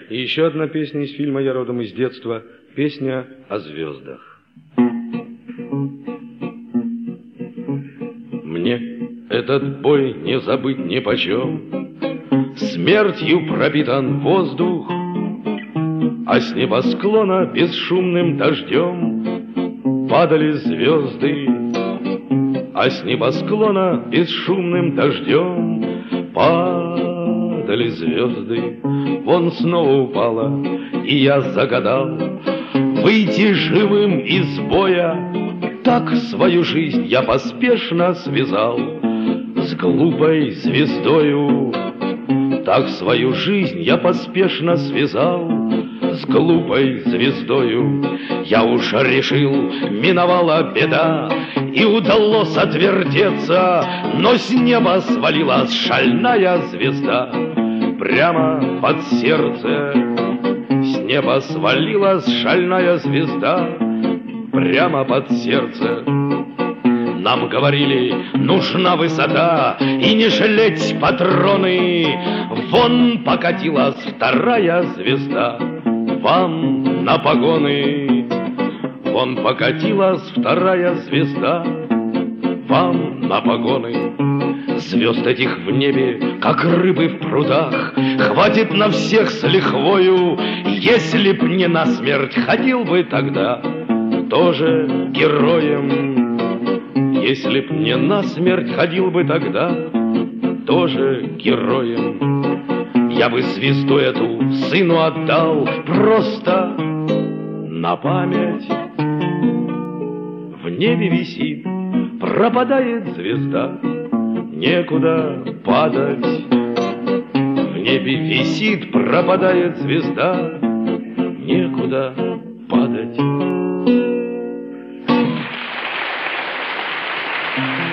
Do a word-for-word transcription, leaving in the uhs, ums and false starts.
И еще одна песня из фильма «Я родом из детства», песня о звездах. Мне этот бой не забыть нипочем, смертью пропитан воздух, а с небосклона бесшумным дождем падали звезды, а с небосклона бесшумным дождем падали звезды. Вон снова упала, и я загадал выйти живым из боя. Так свою жизнь я поспешно связал с глупой звездою. Так свою жизнь я поспешно связал с глупой звездою. Я уж решил, миновала беда, и удалось отвертеться, но с неба свалилась шальная звезда прямо под сердце. С неба свалилась шальная звезда прямо под сердце. Нам говорили, нужна высота и не жалеть патроны. Вон покатилась вторая звезда вам на погоны. Вон покатилась вторая звезда вам на погоны. Звезд этих в небе, как рыбы в прудах, хватит на всех с лихвою. Если б не насмерть, ходил бы тогда тоже героем. Если б не насмерть, ходил бы тогда тоже героем. Я бы звезду эту сыну отдал просто на память. В небе висит, пропадает звезда, некуда падать. В небе висит, пропадает звезда, некуда падать.